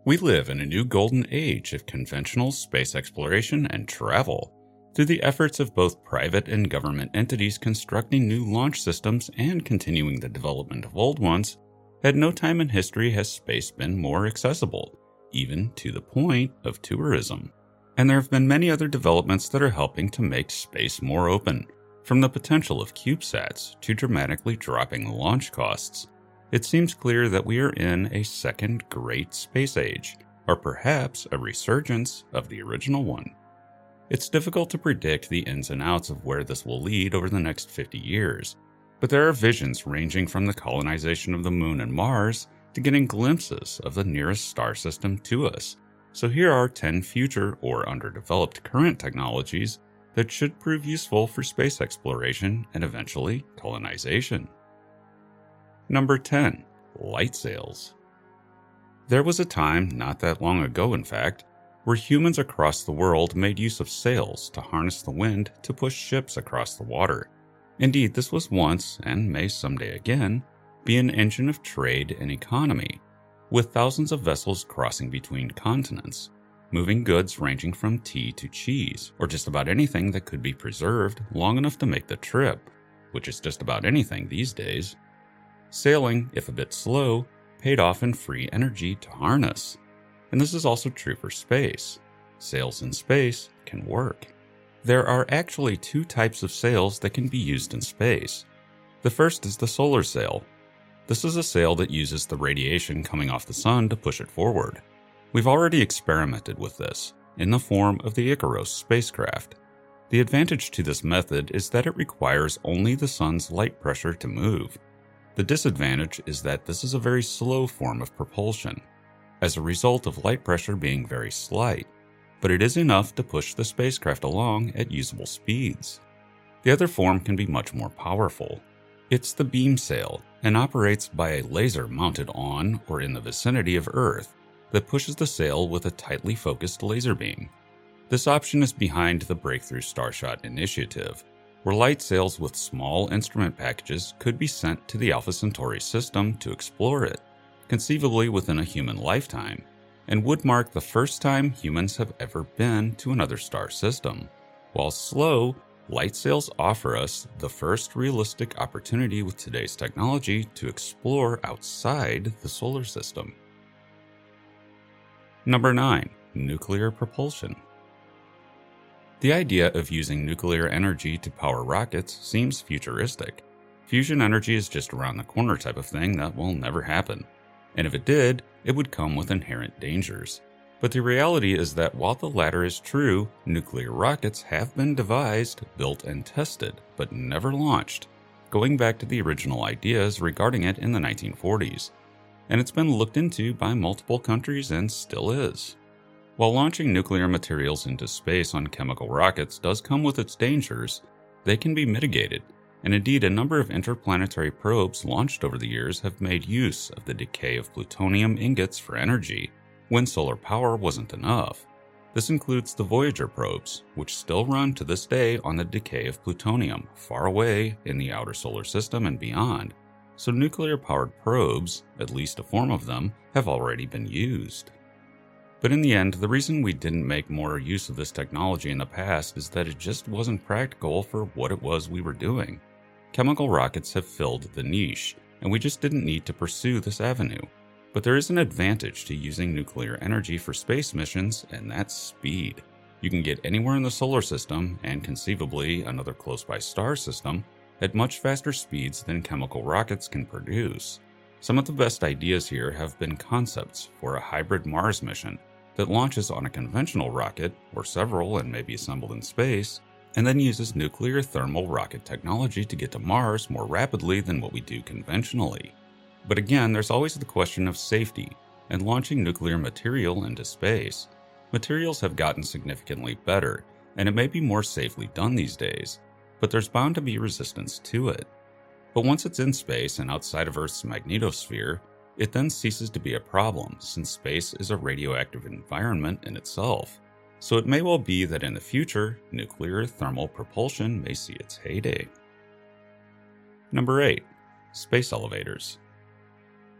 We live in a new golden age of conventional space exploration and travel. Through the efforts of both private and government entities constructing new launch systems and continuing the development of old ones, at no time in history has space been more accessible, even to the point of tourism. And there have been many other developments that are helping to make space more open, from the potential of CubeSats to dramatically dropping the launch costs. It seems clear that we are in a second great space age, or perhaps a resurgence of the original one. It's difficult to predict the ins and outs of where this will lead over the next 50 years, but there are visions ranging from the colonization of the Moon and Mars to getting glimpses of the nearest star system to us. So here are 10 future or underdeveloped current technologies that should prove useful for space exploration and eventually colonization. Number 10. Light sails. There was a time, not that long ago in fact, where humans across the world made use of sails to harness the wind to push ships across the water. Indeed, this was once, and may someday again, be an engine of trade and economy, with thousands of vessels crossing between continents, moving goods ranging from tea to cheese, or just about anything that could be preserved long enough to make the trip, which is just about anything these days. Sailing, if a bit slow, paid off in free energy to harness. And this is also true for space. Sails in space can work. There are actually two types of sails that can be used in space. The first is the solar sail. This is a sail that uses the radiation coming off the sun to push it forward. We've already experimented with this, in the form of the Icaros spacecraft. The advantage to this method is that it requires only the sun's light pressure to move. The disadvantage is that this is a very slow form of propulsion, as a result of light pressure being very slight, but it is enough to push the spacecraft along at usable speeds. The other form can be much more powerful. It's the beam sail, and operates by a laser mounted on or in the vicinity of Earth that pushes the sail with a tightly focused laser beam. This option is behind the Breakthrough Starshot initiative, where light sails with small instrument packages could be sent to the Alpha Centauri system to explore it, conceivably within a human lifetime, and would mark the first time humans have ever been to another star system. While slow, light sails offer us the first realistic opportunity with today's technology to explore outside the solar system. Number 9. Nuclear propulsion. The idea of using nuclear energy to power rockets seems futuristic. Fusion energy is just around the corner type of thing that will never happen. And if it did, it would come with inherent dangers. But the reality is that while the latter is true, nuclear rockets have been devised, built, and tested, but never launched, going back to the original ideas regarding it in the 1940s. And it's been looked into by multiple countries and still is. While launching nuclear materials into space on chemical rockets does come with its dangers, they can be mitigated. And indeed, a number of interplanetary probes launched over the years have made use of the decay of plutonium ingots for energy when solar power wasn't enough. This includes the Voyager probes, which still run to this day on the decay of plutonium far away in the outer solar system and beyond. So nuclear-powered probes, at least a form of them, have already been used. But in the end, the reason we didn't make more use of this technology in the past is that it just wasn't practical for what it was we were doing. Chemical rockets have filled the niche, and we just didn't need to pursue this avenue. But there is an advantage to using nuclear energy for space missions, and that's speed. You can get anywhere in the solar system, and conceivably another close-by star system, at much faster speeds than chemical rockets can produce. Some of the best ideas here have been concepts for a hybrid Mars mission that launches on a conventional rocket, or several and may be assembled in space, and then uses nuclear thermal rocket technology to get to Mars more rapidly than what we do conventionally. But again, there's always the question of safety and launching nuclear material into space. Materials have gotten significantly better, and it may be more safely done these days, but there's bound to be resistance to it. But once it's in space and outside of Earth's magnetosphere, it then ceases to be a problem, since space is a radioactive environment in itself. So it may well be that in the future, nuclear thermal propulsion may see its heyday. Number 8. Space elevators.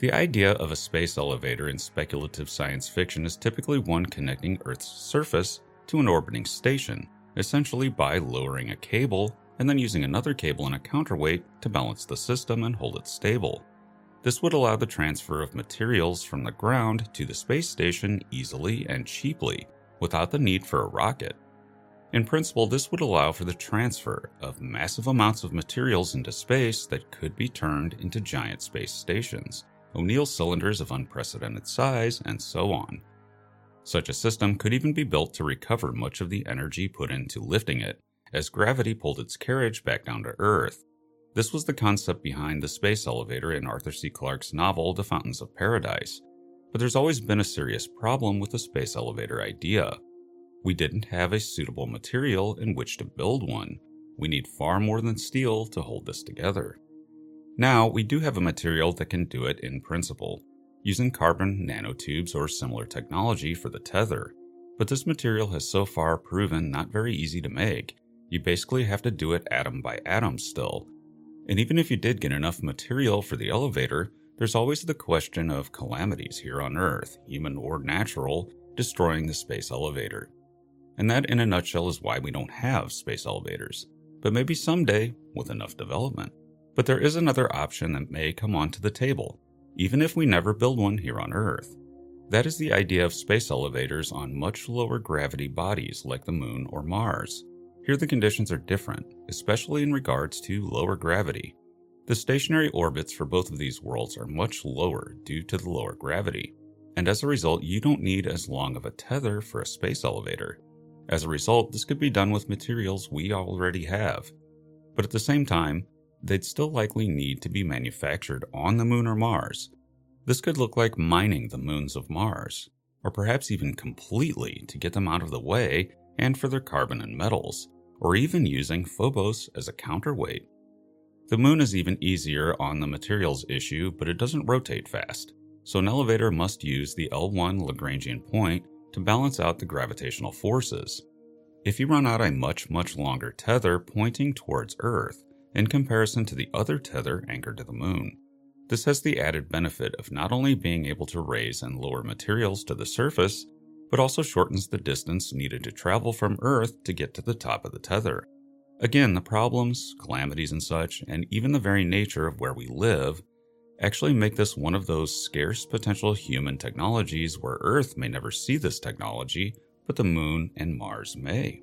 The idea of a space elevator in speculative science fiction is typically one connecting Earth's surface to an orbiting station, essentially by lowering a cable and then using another cable and a counterweight to balance the system and hold it stable. This would allow the transfer of materials from the ground to the space station easily and cheaply, without the need for a rocket. In principle, this would allow for the transfer of massive amounts of materials into space that could be turned into giant space stations, O'Neill cylinders of unprecedented size, and so on. Such a system could even be built to recover much of the energy put into lifting it, as gravity pulled its carriage back down to Earth. This was the concept behind the space elevator in Arthur C. Clarke's novel The Fountains of Paradise. But there's always been a serious problem with the space elevator idea. We didn't have a suitable material in which to build one. We need far more than steel to hold this together. Now, we do have a material that can do it in principle, using carbon nanotubes or similar technology for the tether. But this material has so far proven not very easy to make. You basically have to do it atom by atom still. And even if you did get enough material for the elevator, there's always the question of calamities here on Earth, human or natural, destroying the space elevator. And that in a nutshell is why we don't have space elevators. But maybe someday, with enough development. But there is another option that may come onto the table, even if we never build one here on Earth. That is the idea of space elevators on much lower gravity bodies like the Moon or Mars. Here the conditions are different, especially in regards to lower gravity. The stationary orbits for both of these worlds are much lower due to the lower gravity, and as a result you don't need as long of a tether for a space elevator. As a result, this could be done with materials we already have. But at the same time, they'd still likely need to be manufactured on the Moon or Mars. This could look like mining the moons of Mars, or perhaps even completely to get them out of the way and for their carbon and metals, or even using Phobos as a counterweight. The Moon is even easier on the materials issue, but it doesn't rotate fast, so an elevator must use the L1 Lagrangian point to balance out the gravitational forces. If you run out a much longer tether pointing towards Earth in comparison to the other tether anchored to the Moon, this has the added benefit of not only being able to raise and lower materials to the surface, but also shortens the distance needed to travel from Earth to get to the top of the tether. Again, the problems, calamities and such, and even the very nature of where we live, actually make this one of those scarce potential human technologies where Earth may never see this technology, but the Moon and Mars may.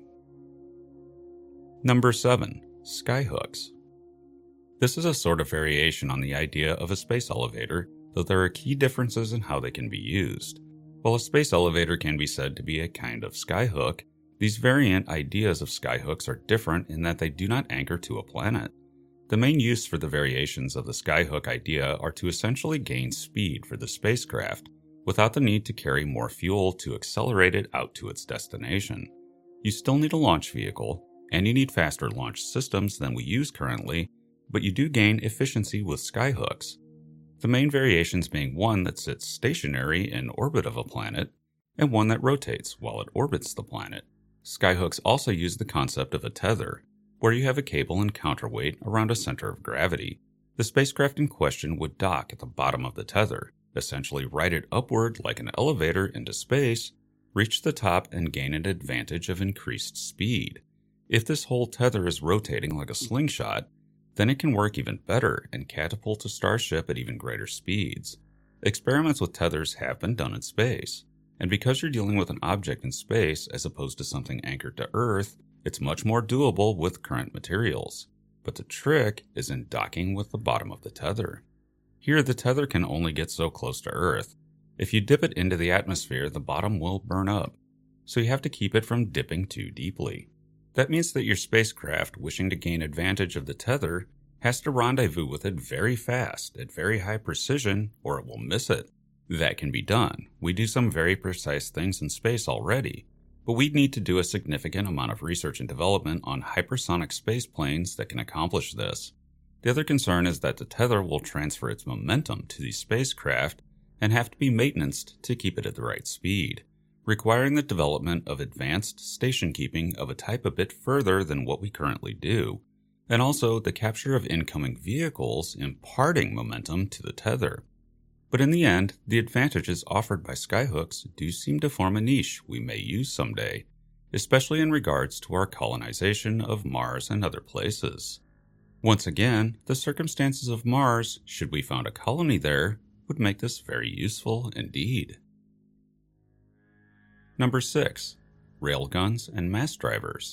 Number 7. Skyhooks. This is a sort of variation on the idea of a space elevator, though there are key differences in how they can be used. While a space elevator can be said to be a kind of skyhook, these variant ideas of skyhooks are different in that they do not anchor to a planet. The main use for the variations of the skyhook idea are to essentially gain speed for the spacecraft, without the need to carry more fuel to accelerate it out to its destination. You still need a launch vehicle, and you need faster launch systems than we use currently, but you do gain efficiency with skyhooks. The main variations being one that sits stationary in orbit of a planet, and one that rotates while it orbits the planet. Skyhooks also use the concept of a tether, where you have a cable and counterweight around a center of gravity. The spacecraft in question would dock at the bottom of the tether, essentially ride it upward like an elevator into space, reach the top and gain an advantage of increased speed. If this whole tether is rotating like a slingshot, then it can work even better and catapult a starship at even greater speeds. Experiments with tethers have been done in space, and because you're dealing with an object in space as opposed to something anchored to Earth, it's much more doable with current materials. But the trick is in docking with the bottom of the tether. Here, the tether can only get so close to Earth. If you dip it into the atmosphere, the bottom will burn up, so you have to keep it from dipping too deeply. That means that your spacecraft, wishing to gain advantage of the tether, has to rendezvous with it very fast, at very high precision, or it will miss it. That can be done. We do some very precise things in space already, but we'd need to do a significant amount of research and development on hypersonic spaceplanes that can accomplish this. The other concern is that the tether will transfer its momentum to the spacecraft and have to be maintained to keep it at the right speed, requiring the development of advanced station keeping of a type a bit further than what we currently do, and also the capture of incoming vehicles imparting momentum to the tether. But in the end, the advantages offered by skyhooks do seem to form a niche we may use someday, especially in regards to our colonization of Mars and other places. Once again, the circumstances of Mars, should we found a colony there, would make this very useful indeed. Number 6. Railguns and mass drivers.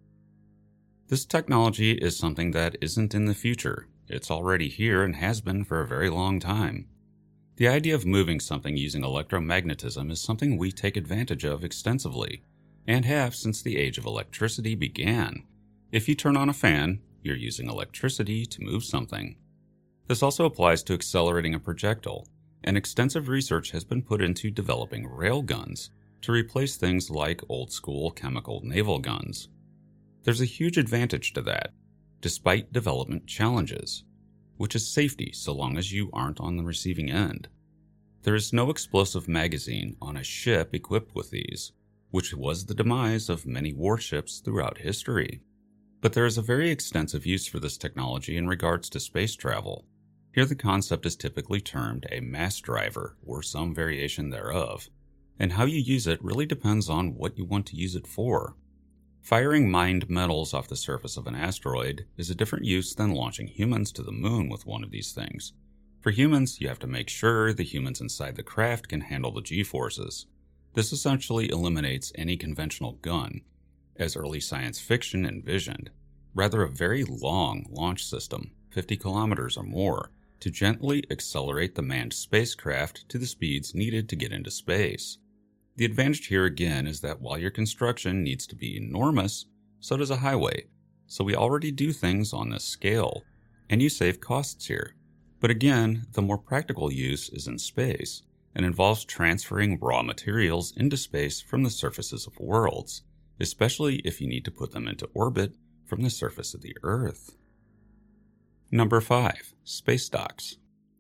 This technology is something that isn't in the future. It's already here and has been for a very long time. The idea of moving something using electromagnetism is something we take advantage of extensively, and have since the age of electricity began. If you turn on a fan, you're using electricity to move something. This also applies to accelerating a projectile, and extensive research has been put into developing railguns to replace things like old-school chemical naval guns. There's a huge advantage to that, despite development challenges, which is safety so long as you aren't on the receiving end. There is no explosive magazine on a ship equipped with these, which was the demise of many warships throughout history. But there is a very extensive use for this technology in regards to space travel. Here the concept is typically termed a mass driver or some variation thereof, and how you use it really depends on what you want to use it for. Firing mined metals off the surface of an asteroid is a different use than launching humans to the moon with one of these things. For humans, you have to make sure the humans inside the craft can handle the G-forces. This essentially eliminates any conventional gun, as early science fiction envisioned, rather a very long launch system, 50 kilometers or more, to gently accelerate the manned spacecraft to the speeds needed to get into space. The advantage here again is that while your construction needs to be enormous, so does a highway, so we already do things on this scale, and you save costs here. But again, the more practical use is in space, and involves transferring raw materials into space from the surfaces of worlds, especially if you need to put them into orbit from the surface of the Earth. Number 5. Space docks.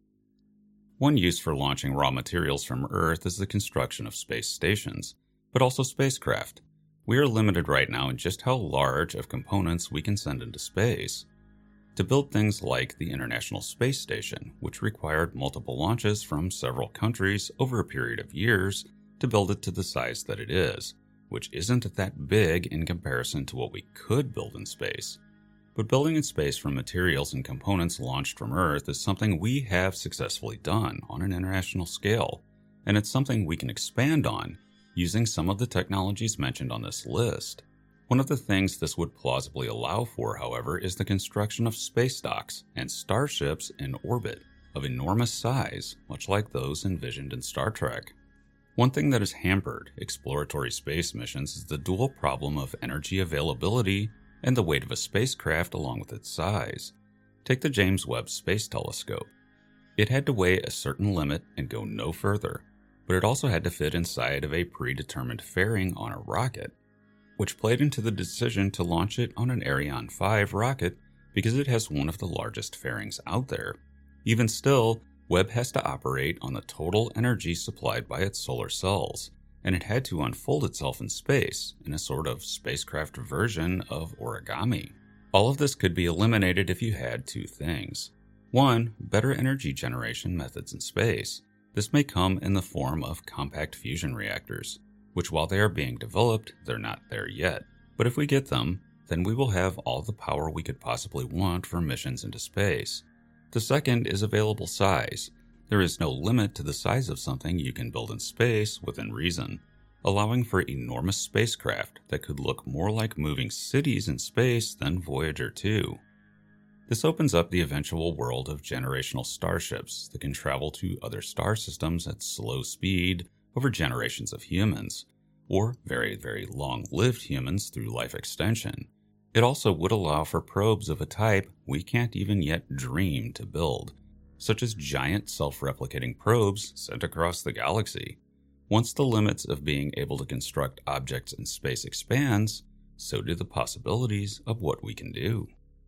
One use for launching raw materials from Earth is the construction of space stations, but also spacecraft. We are limited right now in just how large of components we can send into space. To build things like the International Space Station, which required multiple launches from several countries over a period of years to build it to the size that it is, which isn't that big in comparison to what we could build in space. But building in space from materials and components launched from Earth is something we have successfully done on an international scale, and it's something we can expand on using some of the technologies mentioned on this list. One of the things this would plausibly allow for, however, is the construction of space docks and starships in orbit of enormous size, much like those envisioned in Star Trek. One thing that has hampered exploratory space missions is the dual problem of energy availability and the weight of a spacecraft along with its size. Take the James Webb Space Telescope. It had to weigh a certain limit and go no further, but it also had to fit inside of a predetermined fairing on a rocket, which played into the decision to launch it on an Ariane 5 rocket because it has one of the largest fairings out there. Even still, Webb has to operate on the total energy supplied by its solar cells, and it had to unfold itself in space in a sort of spacecraft version of origami. All of this could be eliminated if you had two things. One, better energy generation methods in space. This may come in the form of compact fusion reactors, which while they are being developed, they're not there yet. But if we get them, then we will have all the power we could possibly want for missions into space. The second is available size. There is no limit to the size of something you can build in space within reason, allowing for enormous spacecraft that could look more like moving cities in space than Voyager 2. This opens up the eventual world of generational starships that can travel to other star systems at slow speed over generations of humans, or very, very long-lived humans through life extension. It also would allow for probes of a type we can't even yet dream to build, such as giant self-replicating probes sent across the galaxy. Once the limits of being able to construct objects in space expands, so do the possibilities of what we can do.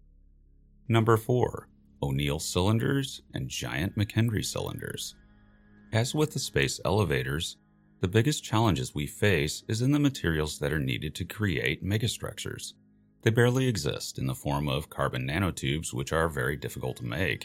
Number 4. O'Neill cylinders and giant McHenry cylinders. As with the space elevators, the biggest challenges we face is in the materials that are needed to create megastructures. They barely exist in the form of carbon nanotubes, which are very difficult to make.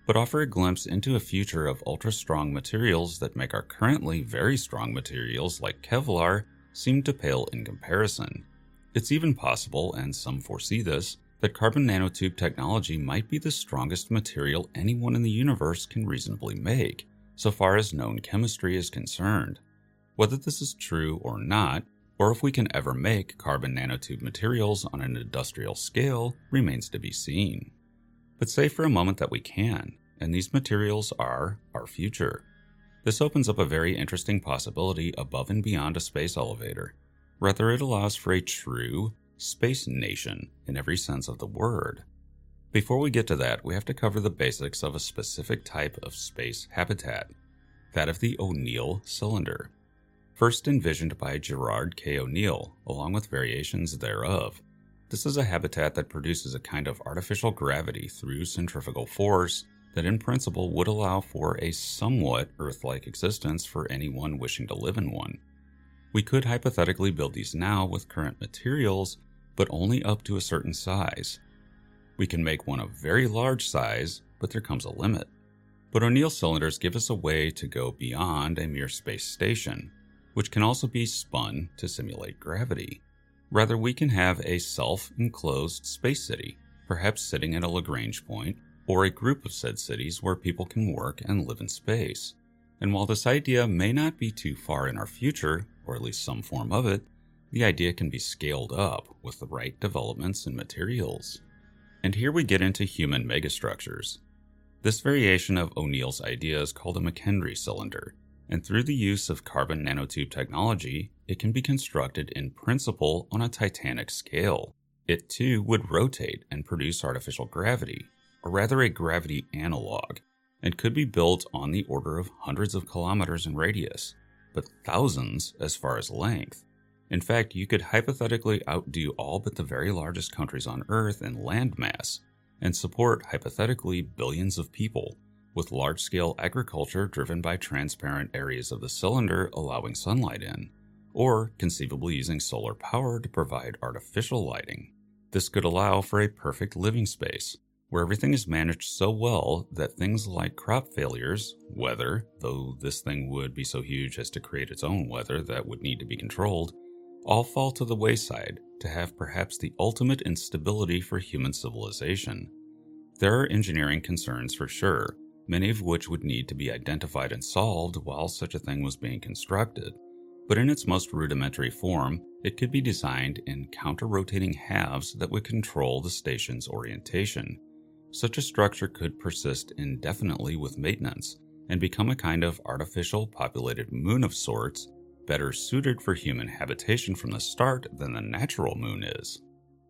but offer a glimpse into a future of ultra-strong materials that make our currently very strong materials like Kevlar seem to pale in comparison. It's even possible, and some foresee this, that carbon nanotube technology might be the strongest material anyone in the universe can reasonably make, so far as known chemistry is concerned. Whether this is true or not, or if we can ever make carbon nanotube materials on an industrial scale, remains to be seen. But say for a moment that we can, and these materials are our future. This opens up a very interesting possibility above and beyond a space elevator. Rather, it allows for a true space nation in every sense of the word. Before we get to that, we have to cover the basics of a specific type of space habitat, that of the O'Neill cylinder. First envisioned by Gerard K. O'Neill, along with variations thereof. This is a habitat that produces a kind of artificial gravity through centrifugal force that in principle would allow for a somewhat Earth-like existence for anyone wishing to live in one. We could hypothetically build these now with current materials, but only up to a certain size. We can make one of very large size, but there comes a limit. But O'Neill cylinders give us a way to go beyond a mere space station, which can also be spun to simulate gravity. Rather, we can have a self-enclosed space city, perhaps sitting at a Lagrange point, or a group of said cities where people can work and live in space. And while this idea may not be too far in our future, or at least some form of it, the idea can be scaled up with the right developments and materials. And here we get into human megastructures. This variation of O'Neill's idea is called a McHenry cylinder, and through the use of carbon nanotube technology, it can be constructed in principle on a titanic scale. It too would rotate and produce artificial gravity, or rather a gravity analog, and could be built on the order of hundreds of kilometers in radius, but thousands as far as length. In fact, you could hypothetically outdo all but the very largest countries on Earth in land mass, and support hypothetically billions of people, with large-scale agriculture driven by transparent areas of the cylinder allowing sunlight in, or conceivably using solar power to provide artificial lighting. This could allow for a perfect living space, where everything is managed so well that things like crop failures, weather, though this thing would be so huge as to create its own weather that would need to be controlled, all fall to the wayside to have perhaps the ultimate instability for human civilization. There are engineering concerns for sure, many of which would need to be identified and solved while such a thing was being constructed, but in its most rudimentary form, it could be designed in counter-rotating halves that would control the station's orientation. Such a structure could persist indefinitely with maintenance and become a kind of artificial populated moon of sorts, better suited for human habitation from the start than the natural moon is.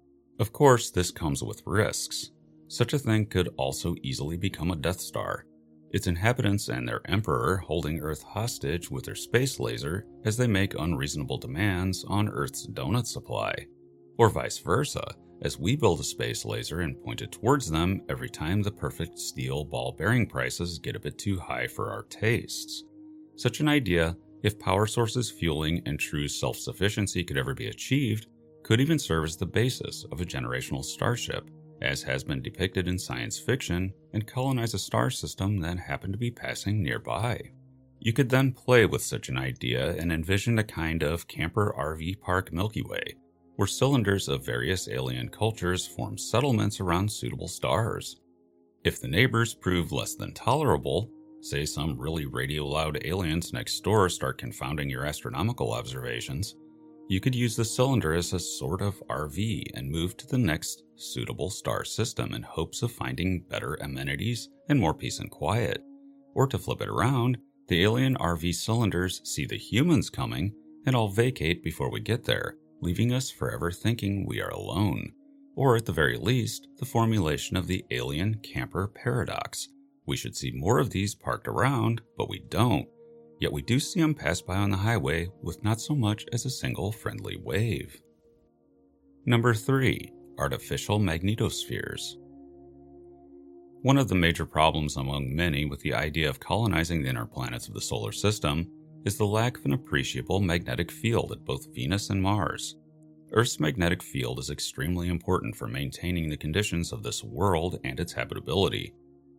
Of course, this comes with risks. Such a thing could also easily become a Death Star, its inhabitants and their emperor holding Earth hostage with their space laser as they make unreasonable demands on Earth's donut supply. Or vice versa, as we build a space laser and point it towards them every time the perfect steel ball bearing prices get a bit too high for our tastes. Such an idea, if power sources, fueling, and true self-sufficiency could ever be achieved, could even serve as the basis of a generational starship, as has been depicted in science fiction, and colonize a star system that happened to be passing nearby. You could then play with such an idea and envision a kind of camper RV park Milky Way, where cylinders of various alien cultures form settlements around suitable stars. If the neighbors prove less than tolerable, say some really radio-loud aliens next door start confounding your astronomical observations, you could use the cylinder as a sort of RV and move to the next suitable star system in hopes of finding better amenities and more peace and quiet. Or to flip it around, the alien RV cylinders see the humans coming and all vacate before we get there, leaving us forever thinking we are alone. Or at the very least, the formulation of the alien camper paradox. We should see more of these parked around, but we don't. Yet we do see them pass by on the highway with not so much as a single friendly wave. Number 3. Artificial magnetospheres. One of the major problems among many with the idea of colonizing the inner planets of the solar system is the lack of an appreciable magnetic field at both Venus and Mars. Earth's magnetic field is extremely important for maintaining the conditions of this world and its habitability.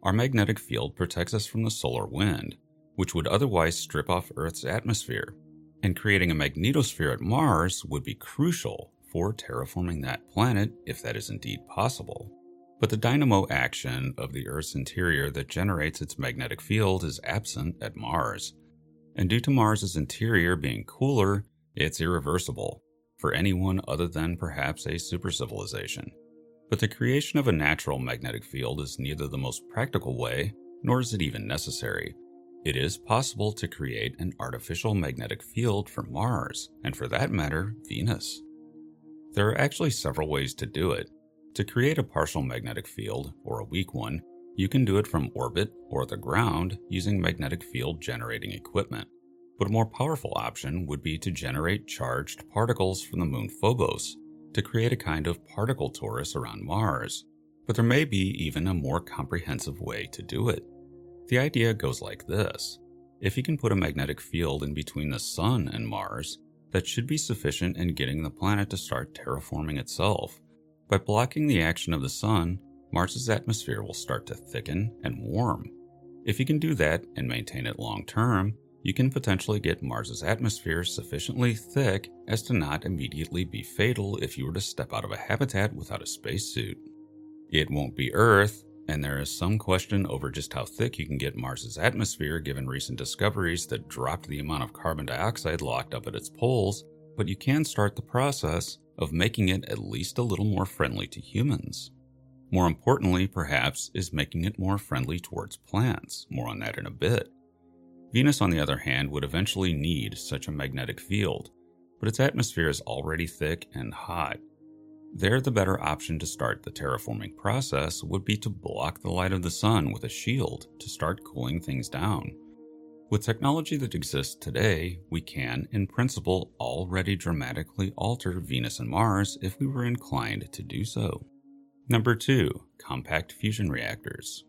Our magnetic field protects us from the solar wind, which would otherwise strip off Earth's atmosphere, and creating a magnetosphere at Mars would be crucial for terraforming that planet if that is indeed possible. But the dynamo action of the Earth's interior that generates its magnetic field is absent at Mars, and due to Mars's interior being cooler, it's irreversible for anyone other than perhaps a supercivilization. But the creation of a natural magnetic field is neither the most practical way, nor is it even necessary. It is possible to create an artificial magnetic field for Mars, and for that matter, Venus. There are actually several ways to do it. To create a partial magnetic field, or a weak one, you can do it from orbit or the ground using magnetic field generating equipment. But a more powerful option would be to generate charged particles from the moon Phobos to create a kind of particle torus around Mars. But there may be even a more comprehensive way to do it. The idea goes like this. If you can put a magnetic field in between the Sun and Mars, that should be sufficient in getting the planet to start terraforming itself. By blocking the action of the Sun, Mars's atmosphere will start to thicken and warm. If you can do that and maintain it long term, you can potentially get Mars's atmosphere sufficiently thick as to not immediately be fatal if you were to step out of a habitat without a spacesuit. It won't be Earth, and there is some question over just how thick you can get Mars's atmosphere given recent discoveries that dropped the amount of carbon dioxide locked up at its poles, but you can start the process of making it at least a little more friendly to humans. More importantly, perhaps, is making it more friendly towards plants. More on that in a bit. Venus, on the other hand, would eventually need such a magnetic field, but its atmosphere is already thick and hot. There, the better option to start the terraforming process would be to block the light of the Sun with a shield to start cooling things down. With technology that exists today, we can, in principle, already dramatically alter Venus and Mars if we were inclined to do so. Number 2. Compact fusion reactors.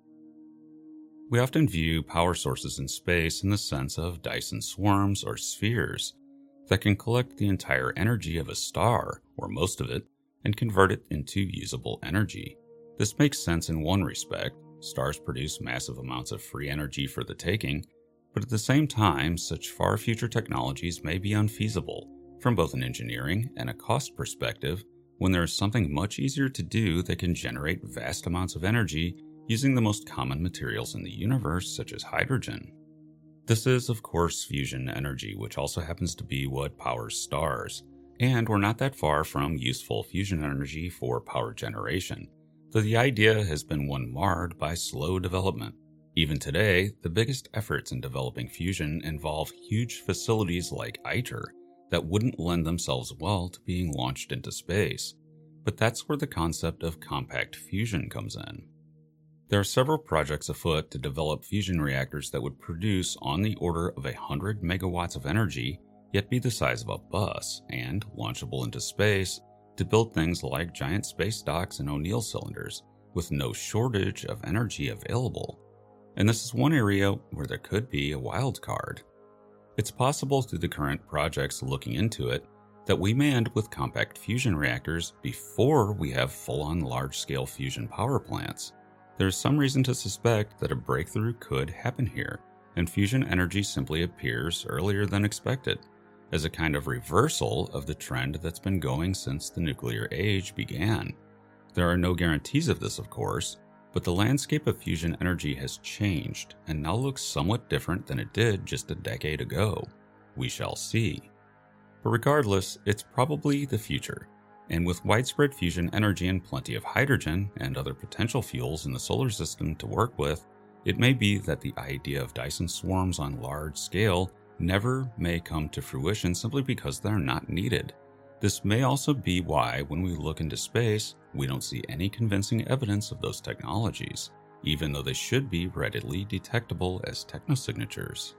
We often view power sources in space in the sense of Dyson swarms or spheres that can collect the entire energy of a star, or most of it, and convert it into usable energy. This makes sense in one respect. Stars produce massive amounts of free energy for the taking, but at the same time, such far future technologies may be unfeasible from both an engineering and a cost perspective when there is something much easier to do that can generate vast amounts of energy using the most common materials in the universe, such as hydrogen. This is, of course, fusion energy, which also happens to be what powers stars, and we're not that far from useful fusion energy for power generation, though the idea has been one marred by slow development. Even today, the biggest efforts in developing fusion involve huge facilities like ITER that wouldn't lend themselves well to being launched into space, but that's where the concept of compact fusion comes in. There are several projects afoot to develop fusion reactors that would produce on the order of 100 megawatts of energy, yet be the size of a bus, and launchable into space to build things like giant space docks and O'Neill cylinders, with no shortage of energy available. And this is one area where there could be a wild card. It's possible through the current projects looking into it that we may end with compact fusion reactors before we have full-on large-scale fusion power plants. There is some reason to suspect that a breakthrough could happen here, and fusion energy simply appears earlier than expected, as a kind of reversal of the trend that's been going since the nuclear age began. There are no guarantees of this, of course, but the landscape of fusion energy has changed and now looks somewhat different than it did just a decade ago. We shall see. But regardless, it's probably the future. And with widespread fusion energy and plenty of hydrogen and other potential fuels in the solar system to work with, it may be that the idea of Dyson swarms on large scale never may come to fruition simply because they're not needed. This may also be why, when we look into space, we don't see any convincing evidence of those technologies, even though they should be readily detectable as technosignatures.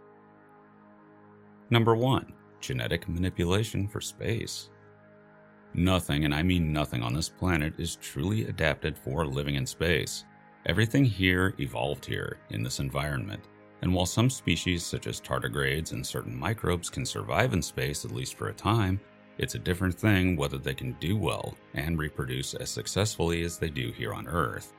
Number 1. Genetic manipulation for space. Nothing, and I mean nothing on this planet, is truly adapted for living in space. Everything here evolved here, in this environment, and while some species such as tardigrades and certain microbes can survive in space at least for a time, it's a different thing whether they can do well and reproduce as successfully as they do here on Earth.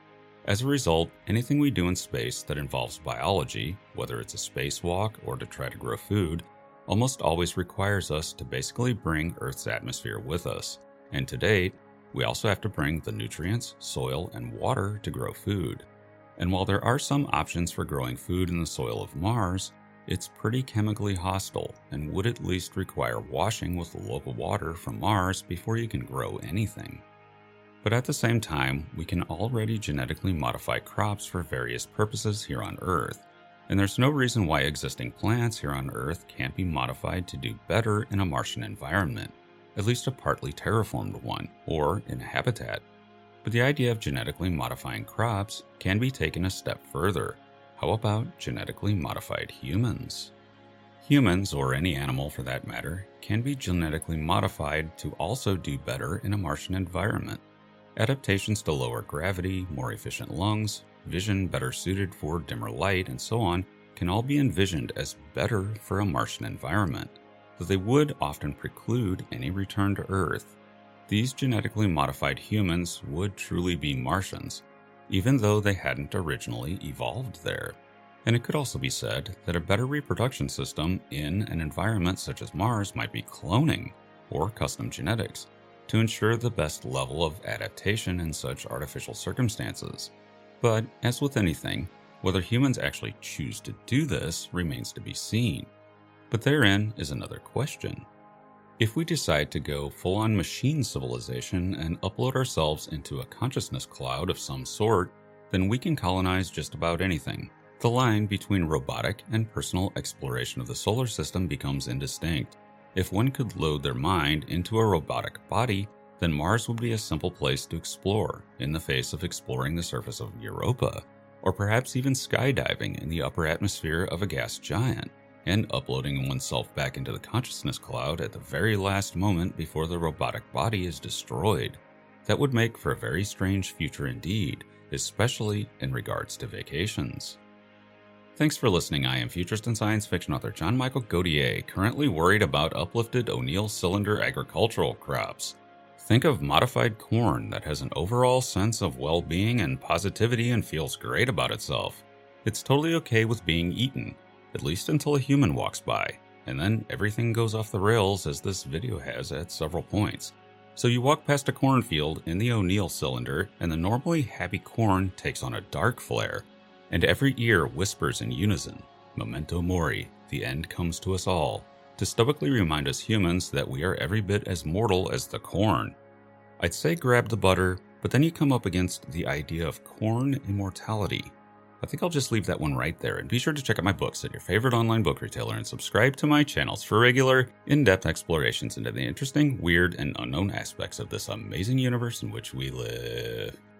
As a result, anything we do in space that involves biology, whether it's a spacewalk or to try to grow food, almost always requires us to basically bring Earth's atmosphere with us. And to date, we also have to bring the nutrients, soil, and water to grow food. And while there are some options for growing food in the soil of Mars, it's pretty chemically hostile and would at least require washing with local water from Mars before you can grow anything. But at the same time, we can already genetically modify crops for various purposes here on Earth, and there's no reason why existing plants here on Earth can't be modified to do better in a Martian environment, at least a partly terraformed one, or in a habitat. But the idea of genetically modifying crops can be taken a step further. How about genetically modified humans? Humans, or any animal for that matter, can be genetically modified to also do better in a Martian environment. Adaptations to lower gravity, more efficient lungs, vision better suited for dimmer light, and so on can all be envisioned as better for a Martian environment, though they would often preclude any return to Earth. These genetically modified humans would truly be Martians, even though they hadn't originally evolved there. And it could also be said that a better reproduction system in an environment such as Mars might be cloning or custom genetics to ensure the best level of adaptation in such artificial circumstances. But as with anything, whether humans actually choose to do this remains to be seen. But therein is another question. If we decide to go full-on machine civilization and upload ourselves into a consciousness cloud of some sort, then we can colonize just about anything. The line between robotic and personal exploration of the solar system becomes indistinct. If one could load their mind into a robotic body, then Mars would be a simple place to explore in the face of exploring the surface of Europa, or perhaps even skydiving in the upper atmosphere of a gas giant, and uploading oneself back into the consciousness cloud at the very last moment before the robotic body is destroyed. That would make for a very strange future indeed, especially in regards to vacations. Thanks for listening. I am futurist and science fiction author John Michael Gauthier, currently worried about uplifted O'Neill cylinder agricultural crops. Think of modified corn that has an overall sense of well-being and positivity and feels great about itself. It's totally okay with being eaten, at least until a human walks by, and then everything goes off the rails as this video has at several points. So you walk past a cornfield in the O'Neill cylinder, and the normally happy corn takes on a dark flare, and every ear whispers in unison, "Memento mori, the end comes to us all," to stoically remind us humans that we are every bit as mortal as the corn. I'd say grab the butter, but then you come up against the idea of corn immortality. I think I'll just leave that one right there, and be sure to check out my books at your favorite online book retailer and subscribe to my channels for regular, in-depth explorations into the interesting, weird, and unknown aspects of this amazing universe in which we live.